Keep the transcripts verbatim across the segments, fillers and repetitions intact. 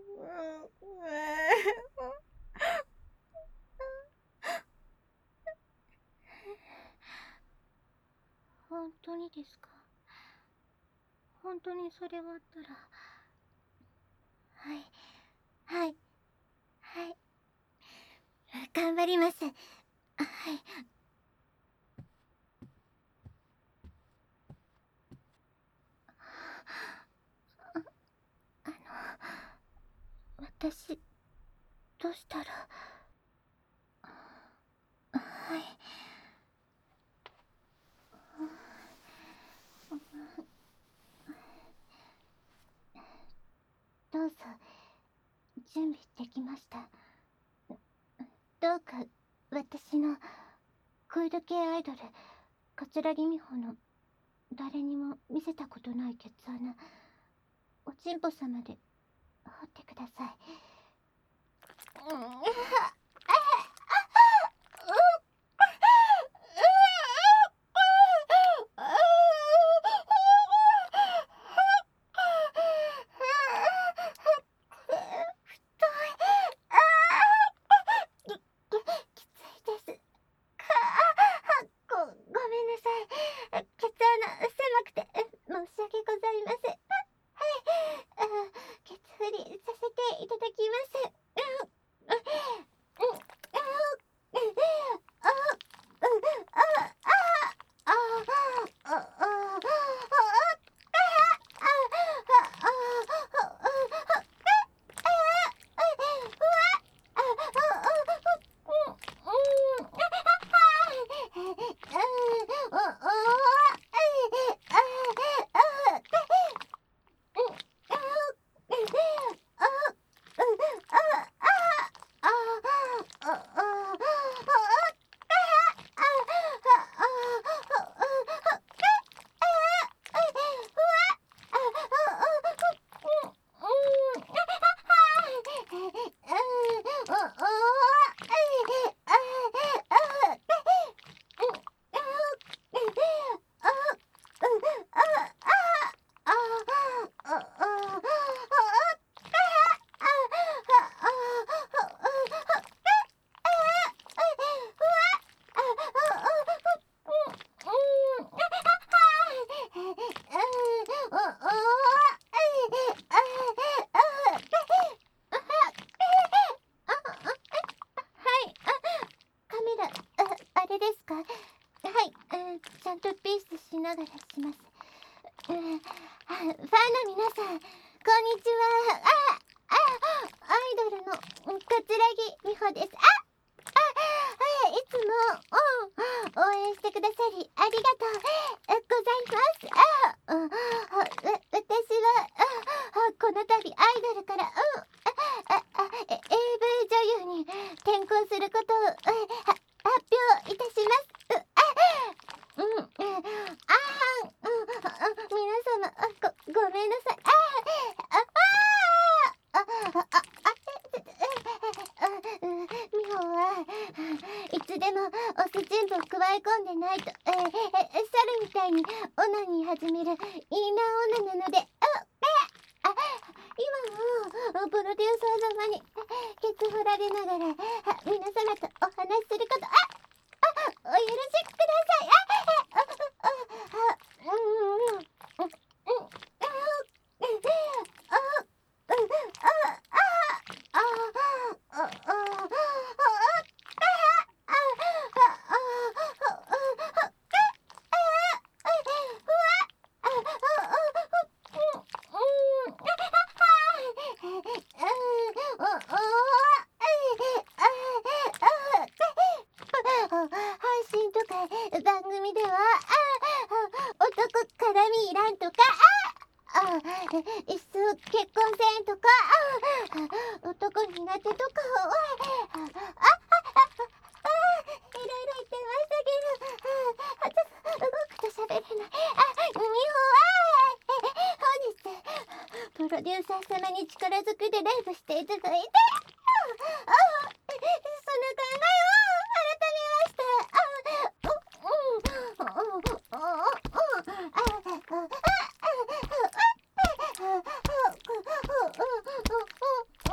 本当にですか？本当にそれはあったら、はいはいはい、頑張ります。はい。あの私どうしたら。はい。どうぞ。準備できました。どうか私のクール系アイドル桂木美穂の誰にも見せたことないケツ穴、おちんぽ様で掘ってください。ながらします。うん、ファンの皆さん、こんにちは。あ、あ、アイドルの桂木美穂です。あ、あ、あ、いつも、うん、応援してくださりありがとうございます。あ、うん、わ、私は、あ、この度アイドルから、うん、あ、あ、エーブイ 女優に転向することを、うん、発表いたします。うん、うん、あー、うん、皆様、ご、ごめんなさい。あー、あ、あ、あ、あ、あ、美穂はいつでもお酢全部加え込んでないと、えー、え、猿みたいにオナニー始めるインナーオナなので、あ、あ、今もプロデューサー様にケツ振られながら皆様とお話しすること、あ、あ、お許しください。あ、あ、あ、あ、うん、うん、うん、うん、あ、あ、配信とか番組では男絡みいらんとか、あ、いっそ結婚せんとか、あ、男苦手とか、あ、あ、あ、あ、いろいろ言ってましたけど、あ、ちょっと動くと喋れない。あ、美穂は本日プロデューサー様に力ずくでライブしていただいて、あ、あ、その考えを改めました。あ、うん、うん、うん、うん、あ、あ、あ、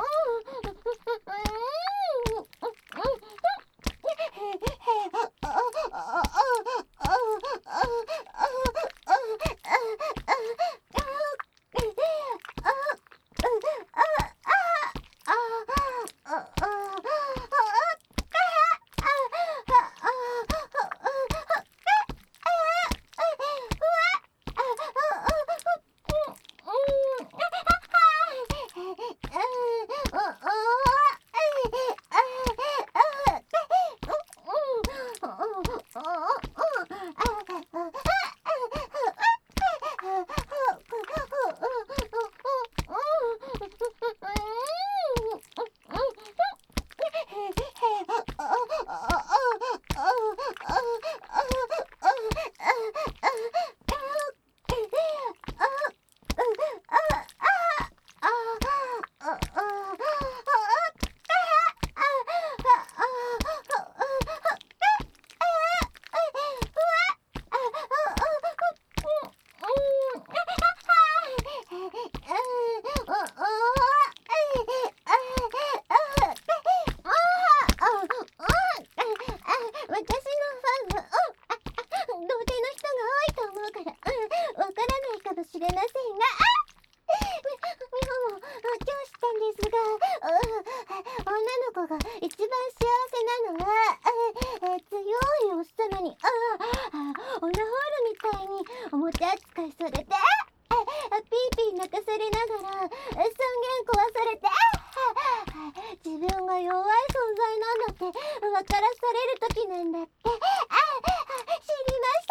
がみほも今日知ったんですが、女の子が一番幸せなのは強いおっさまにオナホールみたいにおもちゃ扱いされて、ピーピー泣かされながら尊厳壊されて、自分が弱い存在なんだって分からされる時なんだって知りました。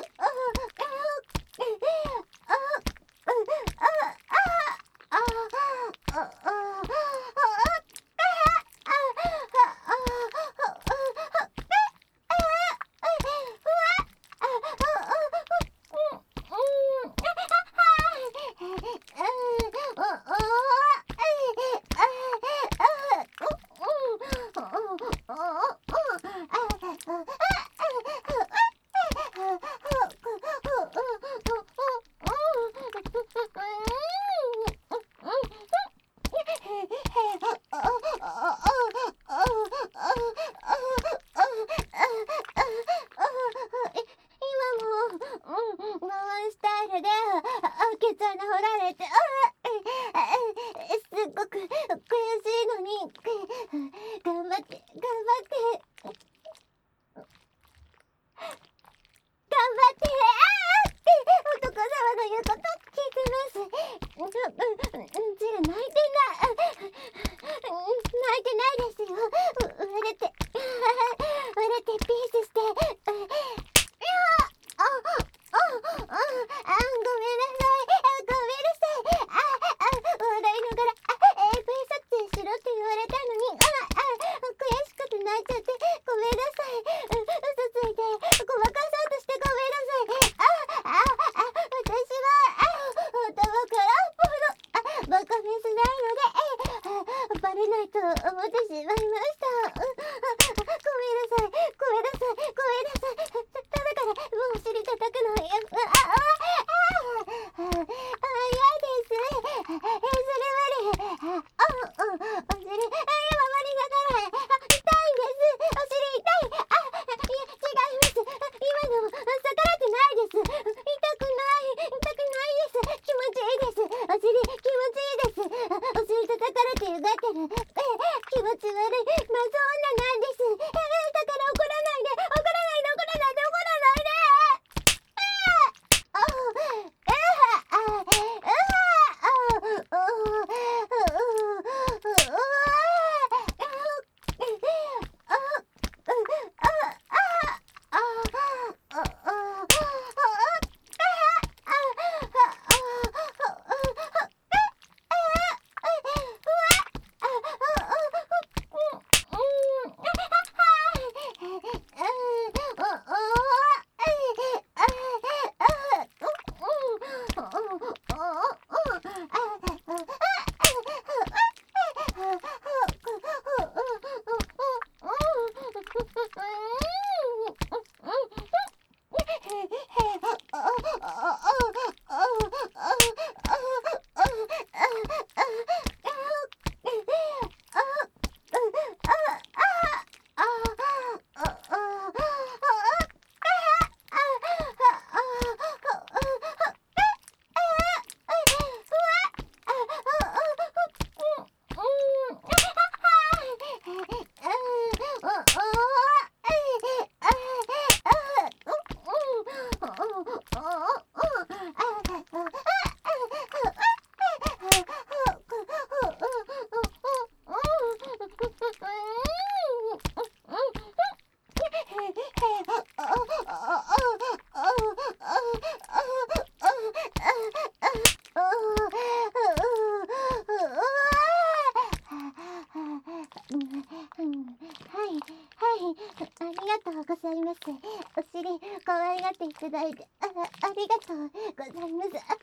いただいて あ, ありがとうございます。あ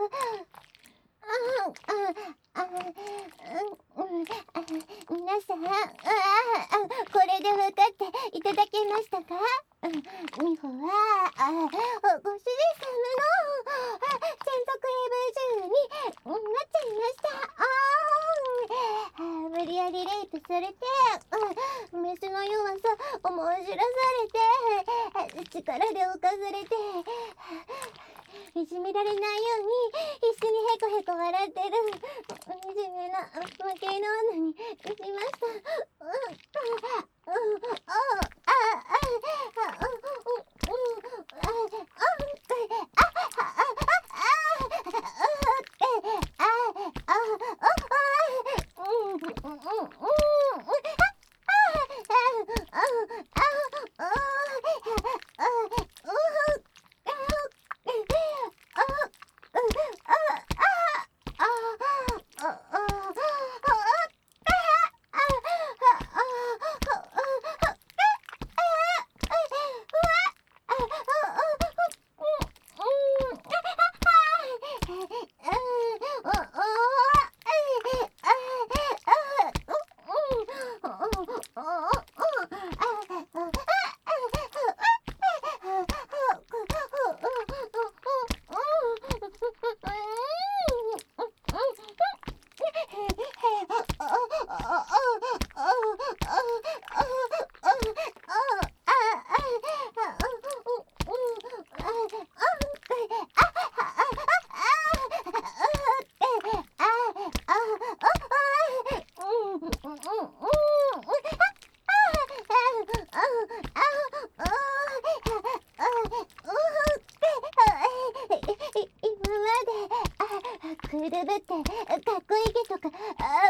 あああうんうんあ皆さんああこれで分かっていただけましたか？うん、美穂はあご主人様の専属 エーブイ 女優になっちゃいました。ああ無理やりレイプされて、うん、メスの弱さ思い知らされて力で侵されていじめられないように必死こう笑ってる惨めな負け犬女にしました。うんうんうんああああくるぶってかっこいい系とか、あかっこいい系とか、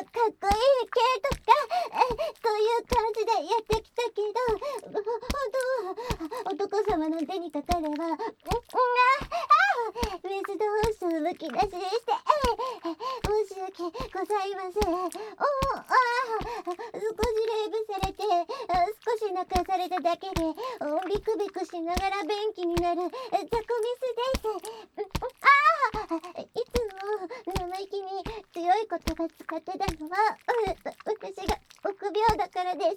そういう感じでやってきたけど、本当男様の手にかかれば、うんああウエストホースむき出しでして、申し訳ございません。おあ少しレイブされて、少し泣かされただけで、ビクビクしながら便器になるザコミスです。ああいつも生意気に強い言葉使ってたのは私が臆病だからです。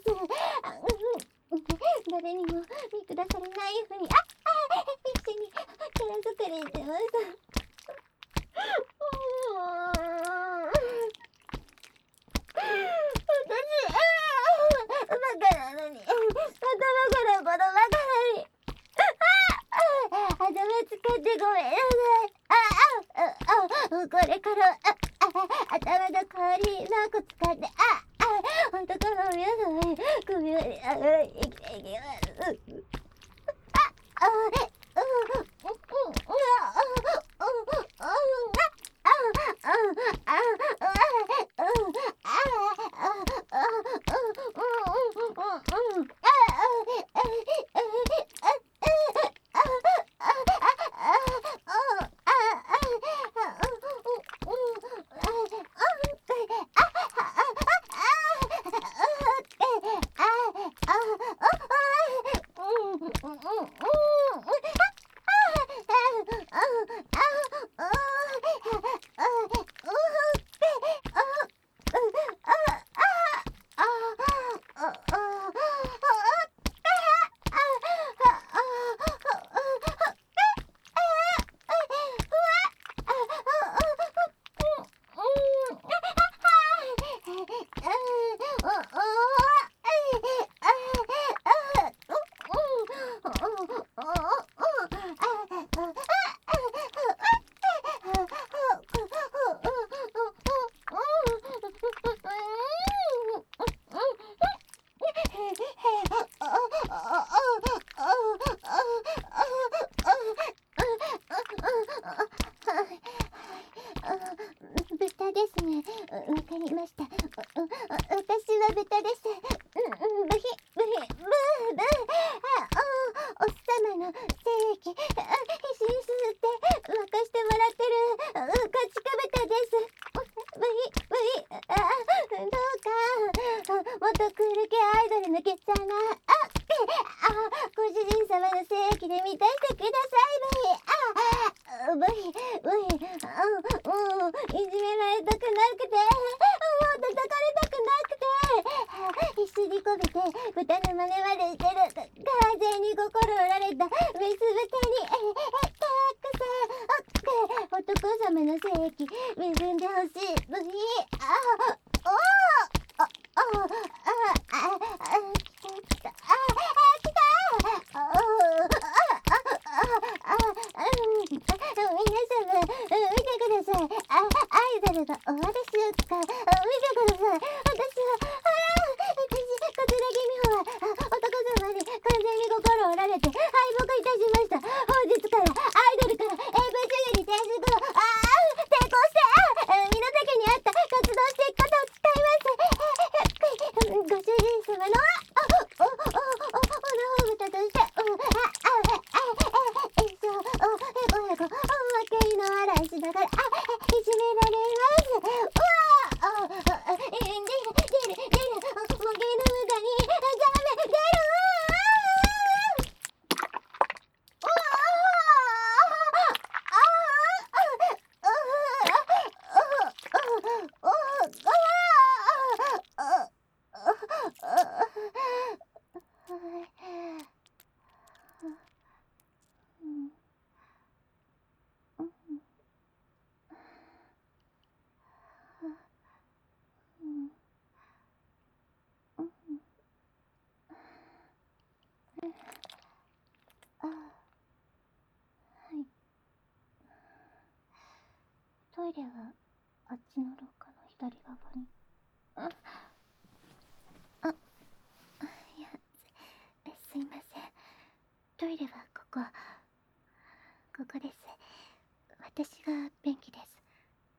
誰にも見下されないようにああ必死にキャラ作りしてます。私バカなのに頭からこのバカなのに頭使ってごめんなさい。ああああこれからああ頭の代わり何個使ってああ本当から皆様に首をああ生きていきます。ああうんうん豚ですね。わかりました。私は豚です。ブヒブヒブーブーお日様の精液必死に吸って沸かしてもらってる家畜豚です。ブヒブヒあどうかもっとクール系アイドルのケツ穴あご主人様の精液で満たしてください。ブヒブヒブヒもういじめられたくなくてもう叩かれたくなくて必死にこびて豚の真似までしてる完全に心折られたメス豚にたくさん男様の精液恵んでほしい。ブヒあおあああああ来たあ来たあ皆様見てください。あルが終わる瞬間、あ、見てください。私は、ああ、私、桂木美穂は、あ、男様に完全に心を折られて敗北いたしました。本日からアイドルから エーブイ 主義に転職を、ああ、抵抗して、ああ、身の丈に合った活動していくことを誓います。ご主人様の、あ、お、お、お、お、おのほぶたとして、うん、あ、あ、あ、あ、一生、お、へこへこ、おまけの嵐しながら、あ、いじめられます。うわあ、あ、あ、あ、出る、出る、出る、もうゲルムガに、ダメ、出る、うわトイレはあっちの廊下の左側に。あ、あ、いや、す、すいません。トイレはここ。ここです。私が便器です。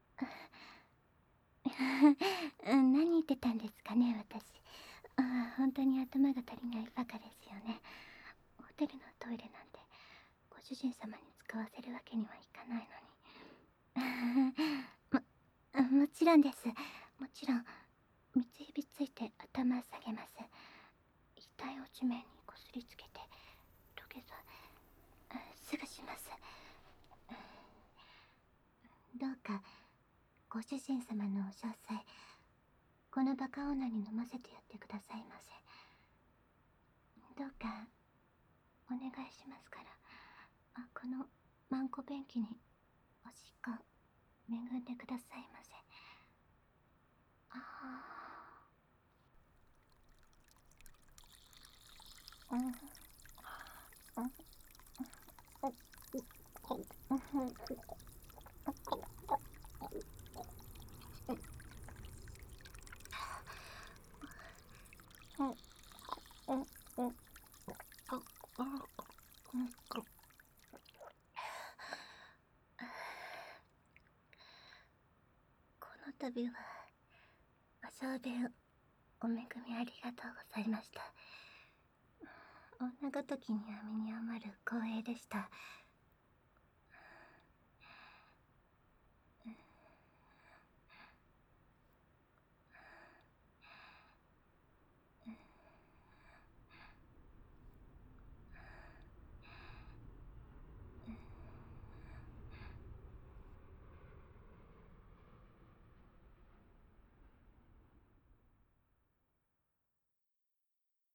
何言ってたんですかね、私。あ、本当に頭が足りないバカですよね。ホテルのトイレなんてご主人様に使わせるわけにはいかないのに。も、もちろんです。もちろん。三つ指ついて頭下げます。額を地面にこすりつけて土下座すぐします。どうかご主人様のお詳細、このバカ女に飲ませてやってくださいませ。どうかお願いしますから、あ、このマンコ便器におしっこ恵んでくださいませ。ああ、うん、うん、この度はご小便お恵みありがとうございました。女ごときには身に余る光栄でした。